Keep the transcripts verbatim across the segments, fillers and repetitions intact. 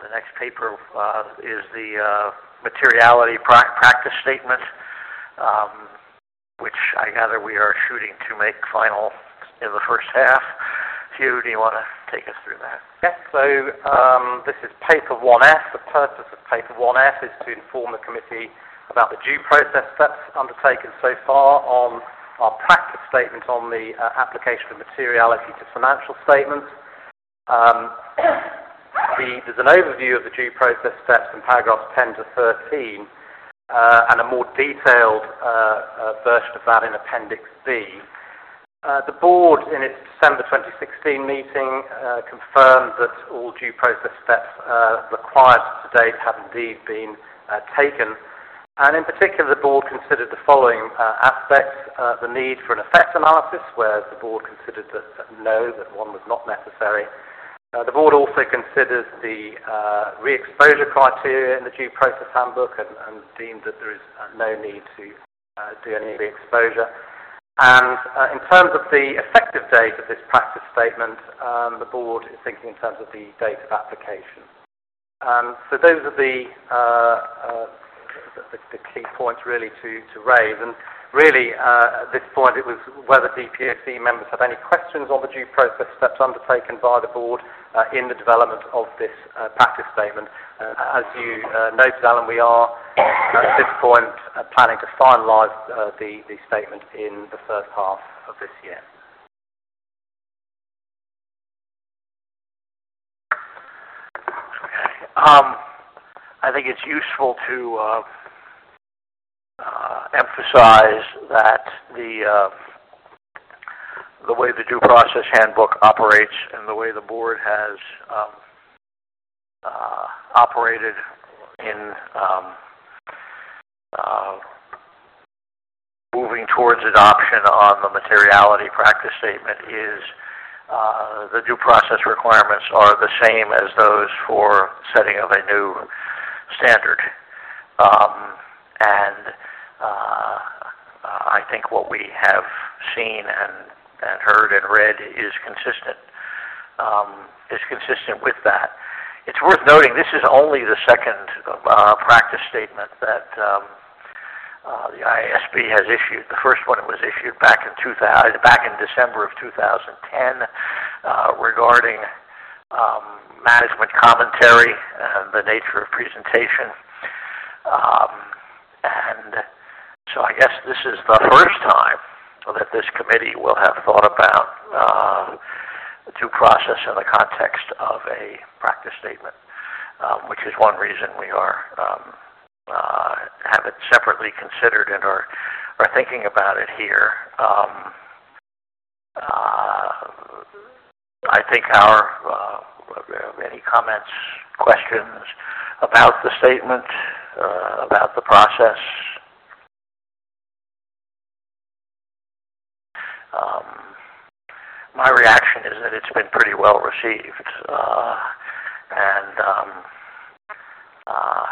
the next paper uh, is the uh, materiality pra practice statement, um, which I gather we are shooting to make final in the first half. Hugh, do you want to take us through that? Yes, so um, this is paper one F. The purpose of paper one F is to inform the committee about the due process steps undertaken so far on our practice statement on the uh, application of materiality to financial statements. Um, the, there's an overview of the due process steps in paragraphs ten to thirteen, uh, and a more detailed uh, uh, version of that in Appendix B. Uh, the board, in its December twenty sixteen meeting, uh, confirmed that all due process steps uh, required to date have indeed been uh, taken. And in particular, the board considered the following uh, aspects: uh, the need for an effect analysis, where the board considered that, that no, that one was not necessary. Uh, the board also considered the uh, re-exposure criteria in the due process handbook and, and deemed that there is uh, no need to uh, do any re-exposure. And uh, in terms of the effective date of this practice statement, um, the board is thinking in terms of the date of application. Um, so those are the uh, uh, The, the key points really to, to raise, and really uh, at this point it was whether D P O C members have any questions on the due process steps undertaken by the board uh, in the development of this uh, practice statement. Uh, as you uh, noted, Alan, we are uh, at this point uh, planning to finalise uh, the, the statement in the first half of this year. Okay. Um, I think it's useful to uh, uh, emphasize that the uh, the way the due process handbook operates and the way the board has um, uh, operated in um, uh, moving towards adoption on the materiality practice statement is uh, the due process requirements are the same as those for setting of a new standard, um, and uh, I think what we have seen and, and heard and read is consistent. Um, is consistent with that. It's worth noting this is only the second uh, practice statement that um, uh, the I A S B has issued. The first one was issued back in two thousand, back in December of two thousand ten, uh, regarding um, management commentary and the nature of presentation. Um, and so I guess this is the first time that this committee will have thought about uh, due process in the context of a practice statement, um, which is one reason we are um, uh, have it separately considered and are, are thinking about it here. Um, uh, I think our uh, any comments, questions about the statement, uh, about the process? Um, my reaction is that it's been pretty well received, uh, and um, uh,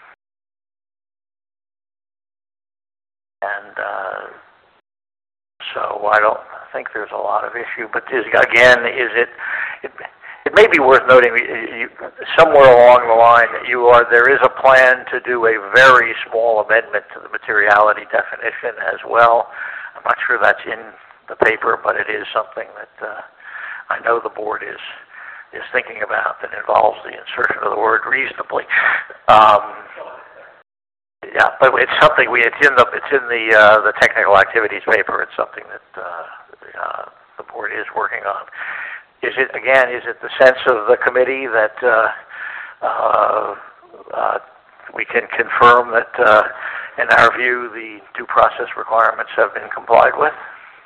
and uh, so I don't think there's a lot of issue. But is, again, is it? it It may be worth noting, you, somewhere along the line, you are there is a plan to do a very small amendment to the materiality definition as well. I'm not sure that's in the paper, but it is something that uh, I know the board is is thinking about that involves the insertion of the word reasonably. Um, yeah, but it's something we it's in the it's in the uh, the technical activities paper. It's something that uh, uh, the board is working on. Is it, again, is it the sense of the committee that uh, uh, uh, we can confirm that, uh, in our view, the due process requirements have been complied with?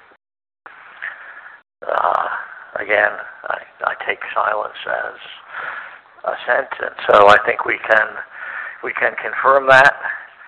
Uh, again, I, I take silence as assent, and so I think we can we can confirm that.